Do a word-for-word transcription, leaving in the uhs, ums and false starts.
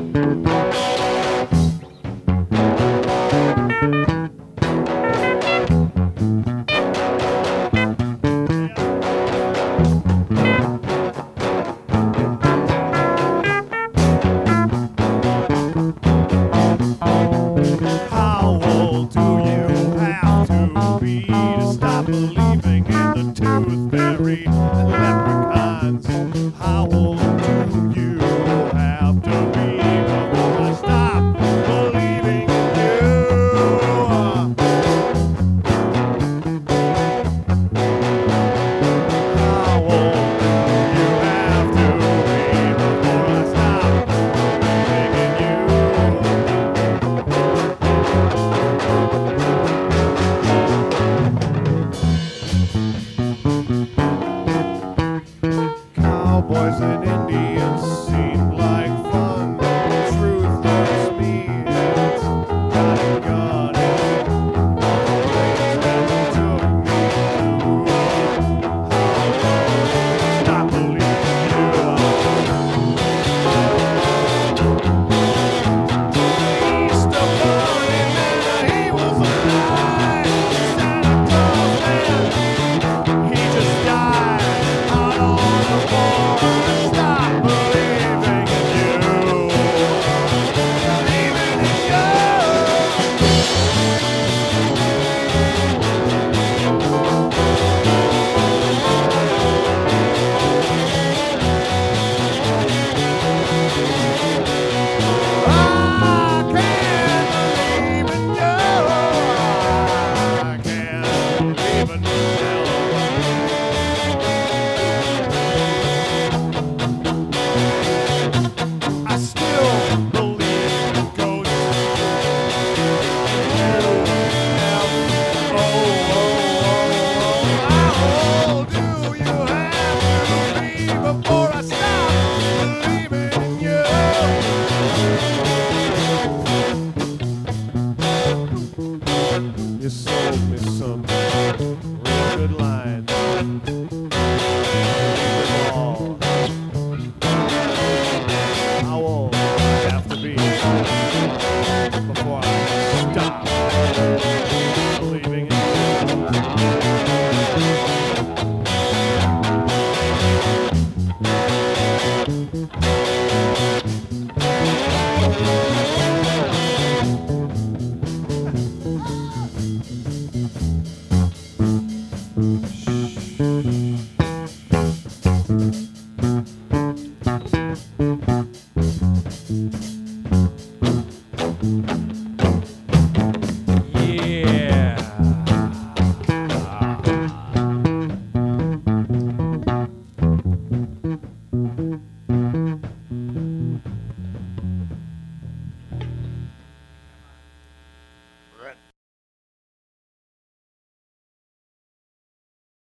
How old do you have to be to stop believing in the tooth fairy and leprechauns? How old do you have to be before I stop believing in you? How old do you have to be before I stop believing in you? Cowboys and Indians seem like fun. Truth hurts me, and it's got a gun in it. Things that took me to stop believing you. Easter Bunny man, he was alive. Santa Claus man, he just died out on the floor. Stop believing in you. Believing in I can't believe in you. I can't believe in myself. I still believe in ghosts. You have, oh, oh, oh, how old do you have to be before I stop believing in you? You sold me some real good lines. Oh. How old do I have to be before I stop believing in you?